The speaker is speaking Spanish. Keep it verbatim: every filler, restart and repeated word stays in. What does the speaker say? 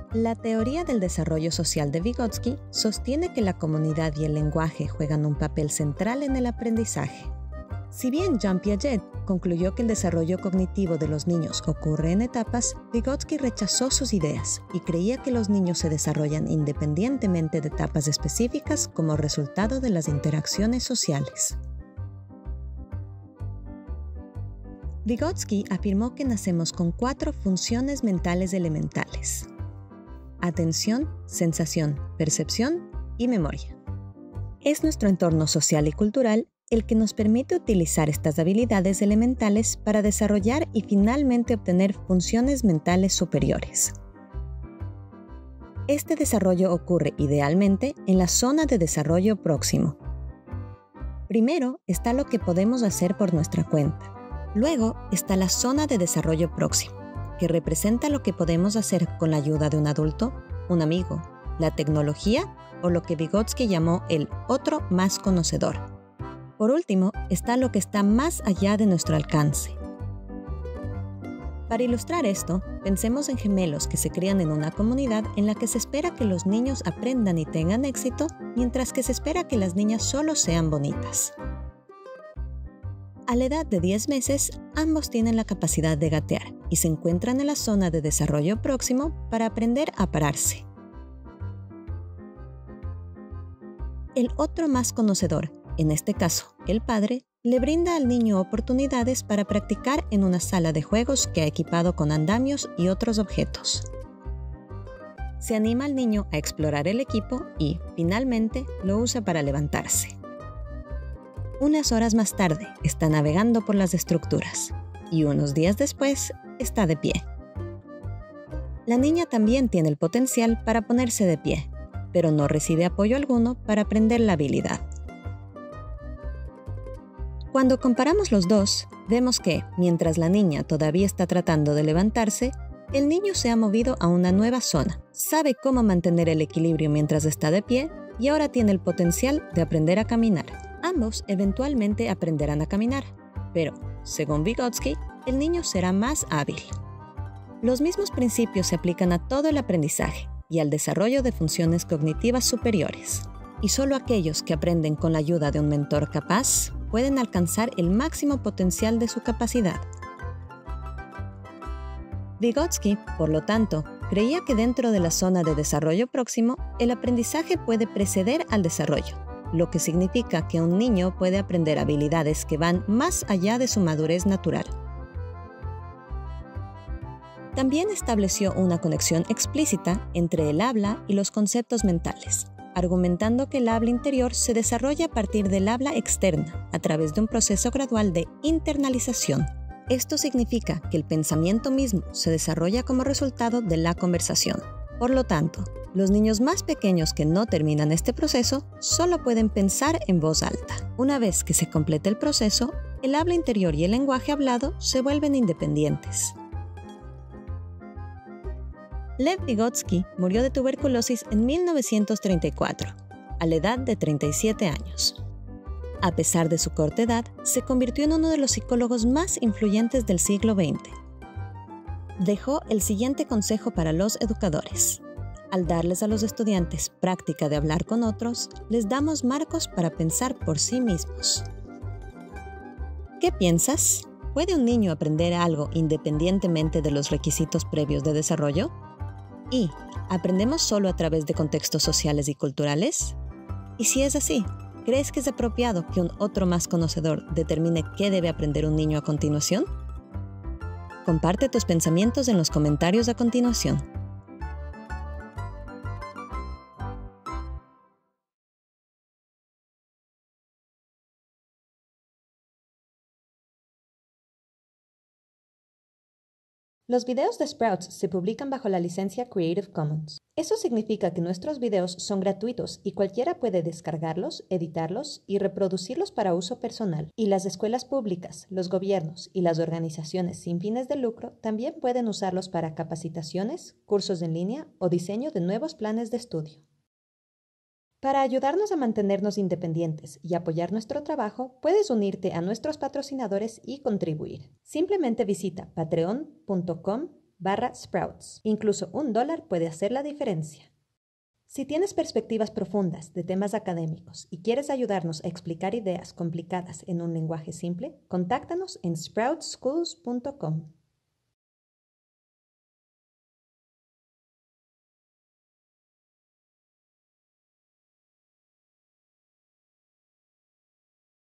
La teoría del desarrollo social de Vygotsky sostiene que la comunidad y el lenguaje juegan un papel central en el aprendizaje. Si bien Jean Piaget concluyó que el desarrollo cognitivo de los niños ocurre en etapas, Vygotsky rechazó sus ideas y creía que los niños se desarrollan independientemente de etapas específicas como resultado de las interacciones sociales. Vygotsky afirmó que nacemos con cuatro funciones mentales elementales: atención, sensación, percepción y memoria. Es nuestro entorno social y cultural el que nos permite utilizar estas habilidades elementales para desarrollar y finalmente obtener funciones mentales superiores. Este desarrollo ocurre idealmente en la zona de desarrollo próximo. Primero está lo que podemos hacer por nuestra cuenta. Luego está la zona de desarrollo próximo, que representa lo que podemos hacer con la ayuda de un adulto, un amigo, la tecnología o lo que Vygotsky llamó el otro más conocedor. Por último, está lo que está más allá de nuestro alcance. Para ilustrar esto, pensemos en gemelos que se crían en una comunidad en la que se espera que los niños aprendan y tengan éxito, mientras que se espera que las niñas solo sean bonitas. A la edad de diez meses, ambos tienen la capacidad de gatear y se encuentran en la zona de desarrollo próximo para aprender a pararse. El otro más conocedor, en este caso, el padre, le brinda al niño oportunidades para practicar en una sala de juegos que ha equipado con andamios y otros objetos. Se anima al niño a explorar el equipo y, finalmente, lo usa para levantarse. Unas horas más tarde, está navegando por las estructuras y unos días después, está de pie. La niña también tiene el potencial para ponerse de pie, pero no recibe apoyo alguno para aprender la habilidad. Cuando comparamos los dos, vemos que, mientras la niña todavía está tratando de levantarse, el niño se ha movido a una nueva zona, sabe cómo mantener el equilibrio mientras está de pie y ahora tiene el potencial de aprender a caminar. Ambos eventualmente aprenderán a caminar, pero, según Vygotsky, el niño será más hábil. Los mismos principios se aplican a todo el aprendizaje y al desarrollo de funciones cognitivas superiores. Y solo aquellos que aprenden con la ayuda de un mentor capaz pueden alcanzar el máximo potencial de su capacidad. Vygotsky, por lo tanto, creía que dentro de la zona de desarrollo próximo, el aprendizaje puede preceder al desarrollo, lo que significa que un niño puede aprender habilidades que van más allá de su madurez natural. También estableció una conexión explícita entre el habla y los conceptos mentales, argumentando que el habla interior se desarrolla a partir del habla externa, a través de un proceso gradual de internalización. Esto significa que el pensamiento mismo se desarrolla como resultado de la conversación. Por lo tanto, los niños más pequeños que no terminan este proceso solo pueden pensar en voz alta. Una vez que se completa el proceso, el habla interior y el lenguaje hablado se vuelven independientes. Lev Vygotsky murió de tuberculosis en mil novecientos treinta y cuatro, a la edad de treinta y siete años. A pesar de su corta edad, se convirtió en uno de los psicólogos más influyentes del siglo veinte. Dejó el siguiente consejo para los educadores. Al darles a los estudiantes práctica de hablar con otros, les damos marcos para pensar por sí mismos. ¿Qué piensas? ¿Puede un niño aprender algo independientemente de los requisitos previos de desarrollo? ¿Y aprendemos solo a través de contextos sociales y culturales? Y si es así, ¿crees que es apropiado que un otro más conocedor determine qué debe aprender un niño a continuación? Comparte tus pensamientos en los comentarios a continuación. Los videos de Sprouts se publican bajo la licencia Creative Commons. Eso significa que nuestros videos son gratuitos y cualquiera puede descargarlos, editarlos y reproducirlos para uso personal. Y las escuelas públicas, los gobiernos y las organizaciones sin fines de lucro también pueden usarlos para capacitaciones, cursos en línea o diseño de nuevos planes de estudio. Para ayudarnos a mantenernos independientes y apoyar nuestro trabajo, puedes unirte a nuestros patrocinadores y contribuir. Simplemente visita patreon punto com barra Sprouts. Incluso un dólar puede hacer la diferencia. Si tienes perspectivas profundas de temas académicos y quieres ayudarnos a explicar ideas complicadas en un lenguaje simple, contáctanos en sprouts schools punto com.